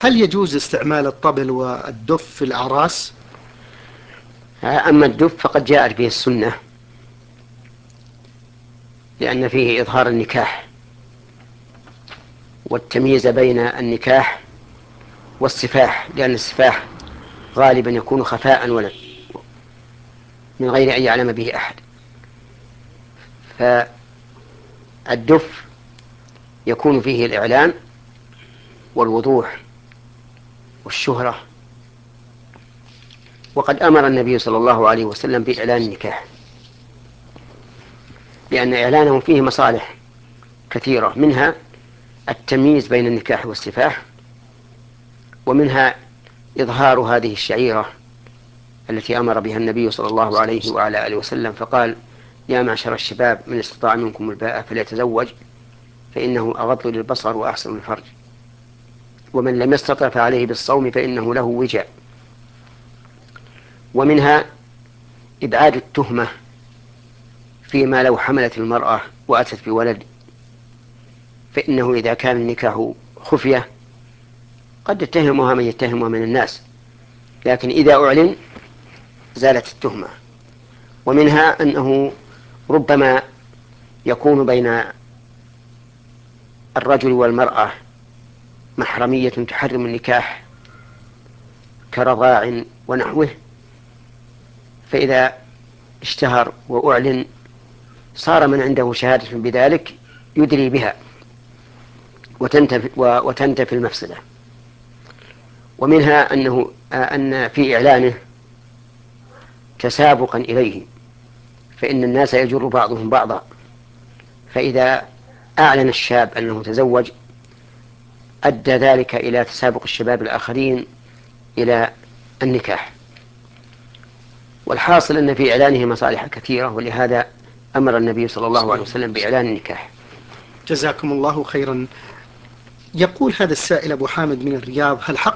هل يجوز استعمال الطبل والدف في الأعراس؟ أما الدف فقد جاءت به السنة، لأن فيه إظهار النكاح والتمييز بين النكاح والسفاح، لأن السفاح غالبا يكون خفاء ولا من غير أن يعلم به أحد. فالدف يكون فيه الإعلان والوضوح والشهرة، وقد أمر النبي صلى الله عليه وسلم بإعلان النكاح، لأن إعلانه فيه مصالح كثيرة، منها التمييز بين النكاح والسفاح، ومنها إظهار هذه الشعيرة التي أمر بها النبي صلى الله عليه وعلى آله وسلم، فقال: يا معشر الشباب من استطاع منكم الباءة فليتزوج فإنه أغض للبصر وأحسن للفرج، ومن لم يستطع فعليه بالصوم فإنه له وجاء. ومنها إبعاد التهمة فيما لو حملت المرأة وأتت بولد، فإنه إذا كان النكاح خفية قد يتهمها من يتهمها من الناس، لكن إذا أعلن زالت التهمة. ومنها أنه ربما يكون بين الرجل والمرأة محرمية تحرم النكاح كرضاع ونحوه، فإذا اشتهر وأعلن صار من عنده شهادة بذلك يدري بها وتنتفي المفسدة. ومنها أن في إعلانه تسابقا إليه، فإن الناس يجر بعضهم بعضا، فإذا أعلن الشاب أنه تزوج أدى ذلك إلى تسابق الشباب الآخرين إلى النكاح. والحاصل أن في إعلانه مصالح كثيرة، ولهذا أمر النبي صلى الله عليه وسلم بإعلان النكاح. جزاكم الله خيرا. يقول هذا السائل أبو حامد من الرياض: هل حق